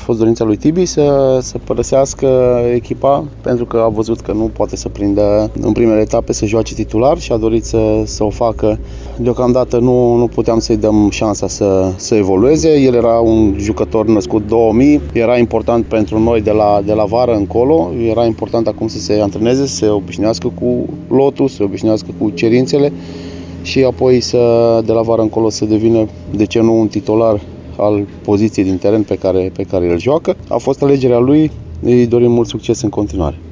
fost dorința lui Tibi să părăsească echipa, pentru că a văzut că nu poate să prindă în primele etape să joace titular și a dorit să o facă. Deocamdată nu puteam să-i dăm șansa să evolueze. El era un jucător născut 2000, era important pentru noi de la vară încolo, era important acum să se antreneze, să se obișnuiască cu lotul, să se obișnuiască cu cerințele și apoi de la vară încolo să devină, de ce nu, un titular al poziției din teren pe care îl joacă. A fost alegerea lui, îi dorim mult succes în continuare.